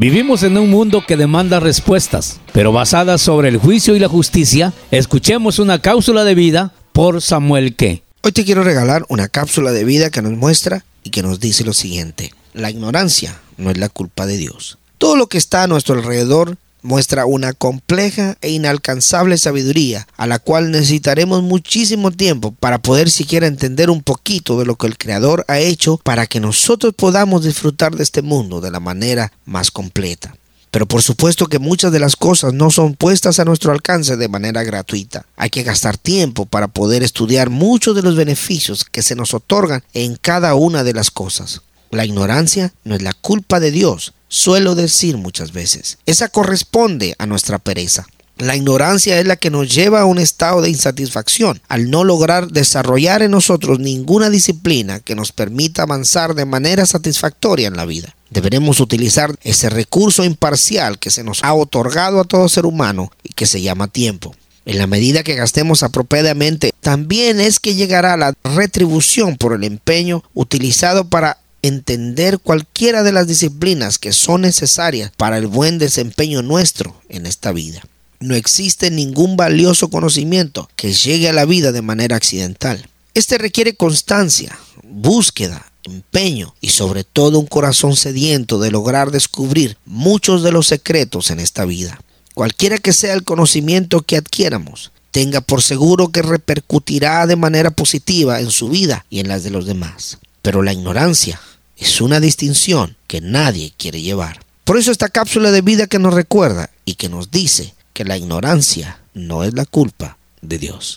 Vivimos en un mundo que demanda respuestas, pero basadas sobre el juicio y la justicia. Escuchemos una cápsula de vida por Samuel Ke. Hoy te quiero regalar una cápsula de vida que nos muestra y que nos dice lo siguiente: la ignorancia no es la culpa de Dios. Todo lo que está a nuestro alrededor muestra una compleja e inalcanzable sabiduría a la cual necesitaremos muchísimo tiempo para poder siquiera entender un poquito de lo que el Creador ha hecho para que nosotros podamos disfrutar de este mundo de la manera más completa. Pero por supuesto que muchas de las cosas no son puestas a nuestro alcance de manera gratuita. Hay que gastar tiempo para poder estudiar muchos de los beneficios que se nos otorgan en cada una de las cosas. La ignorancia no es la culpa de Dios, suelo decir muchas veces. Esa corresponde a nuestra pereza. La ignorancia es la que nos lleva a un estado de insatisfacción al no lograr desarrollar en nosotros ninguna disciplina que nos permita avanzar de manera satisfactoria en la vida. Deberemos utilizar ese recurso imparcial que se nos ha otorgado a todo ser humano y que se llama tiempo. En la medida que gastemos apropiadamente, también es que llegará la retribución por el empeño utilizado para entender cualquiera de las disciplinas que son necesarias para el buen desempeño nuestro en esta vida. No existe ningún valioso conocimiento que llegue a la vida de manera accidental. Este requiere constancia, búsqueda, empeño y sobre todo un corazón sediento de lograr descubrir muchos de los secretos en esta vida. Cualquiera que sea el conocimiento que adquiéramos, tenga por seguro que repercutirá de manera positiva en su vida y en las de los demás. Pero la ignorancia es una distinción que nadie quiere llevar. Por eso esta cápsula de vida que nos recuerda y que nos dice que la ignorancia no es la culpa de Dios.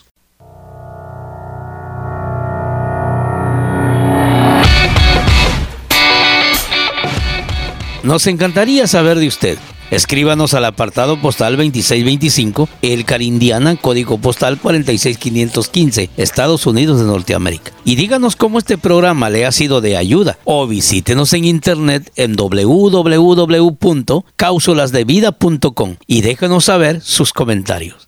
Nos encantaría saber de usted. Escríbanos al apartado postal 2625, El Carindiana, código postal 46515, Estados Unidos de Norteamérica. Y díganos cómo este programa le ha sido de ayuda. O visítenos en internet en www.cápsulasdevida.com y déjenos saber sus comentarios.